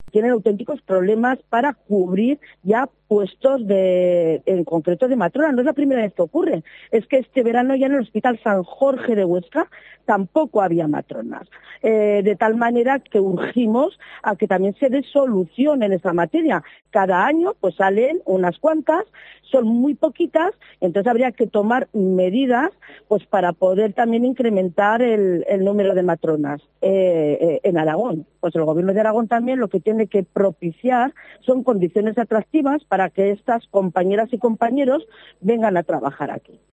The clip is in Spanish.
tienen auténticos problemas para cubrir ya puestos en concreto de matrona. No es la primera vez que ocurre, es que este verano ya en el Hospital San Jorge de Huesca tampoco había matronas, de tal manera que urgimos a que también se dé solución en esa materia. Cada año pues salen unas cuantas, son muy poquitas, entonces habría que tomar medidas pues para poder también incrementar el número de matronas en Aragón. Pues el Gobierno de Aragón también lo que tiene que propiciar son condiciones atractivas para que estas compañeras y compañeros vengan a trabajar aquí.